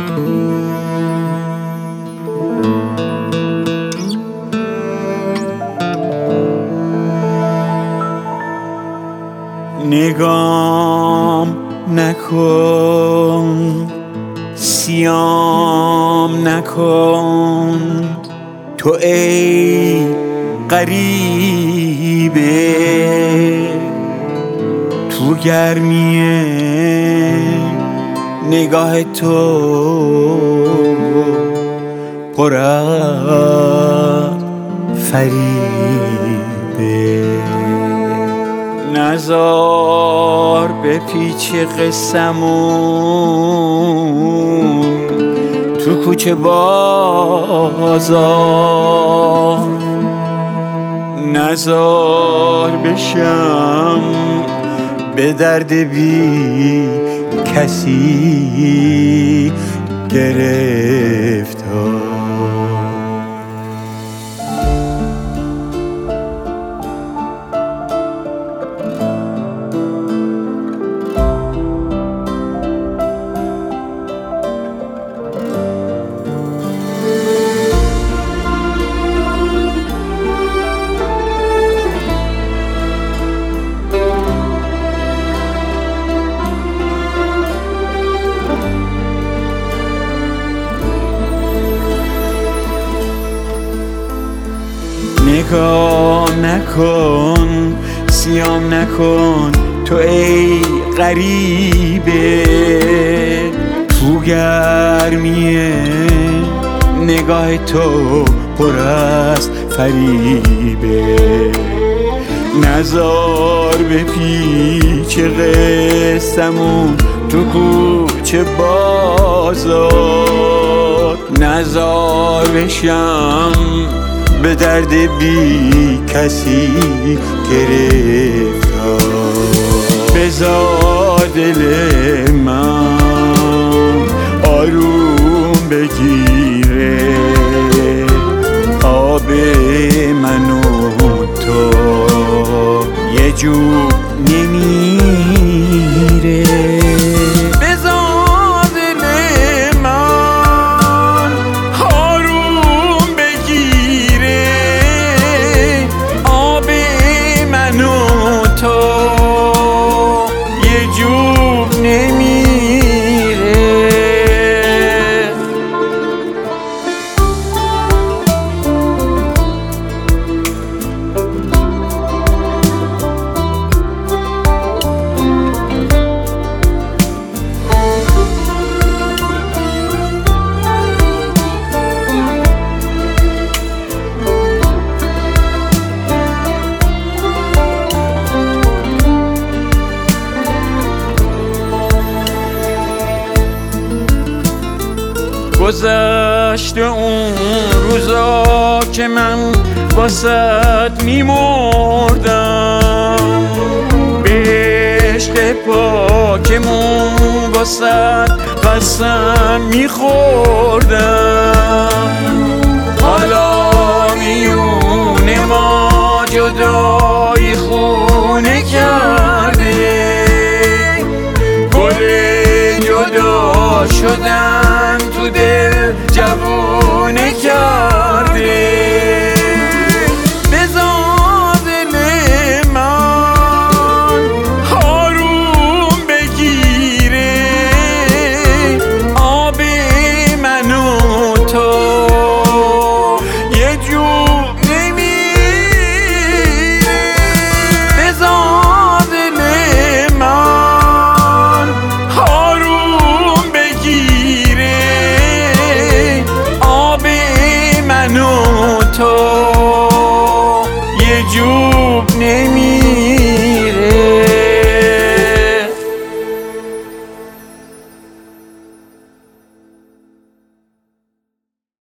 نگام نکن، سیام نکن، تو ای غریبه، تو گرمی نگاه تو پر از فریبه. نزار به پیچ قصمون تو کوچه بازار، نزار بشم به درد بی کسی گرفتار. نگاه نکن، سیام نکن، تو ای غریبه، تو گرمی نگاه تو پر از فریبه. نزار به پیچ قصمون تو کوچه بازار، نزار بشم به درد بی کسی گرفتار. بذار دل من آروم بگیره، آب من و تو یه جور نمیره. گذشته اون روزا که من واسط میمردم، به عشق پاکمون واسط قسم میخوردم. حالا میونه ما جدایی خونه کرده، گل جدا شدن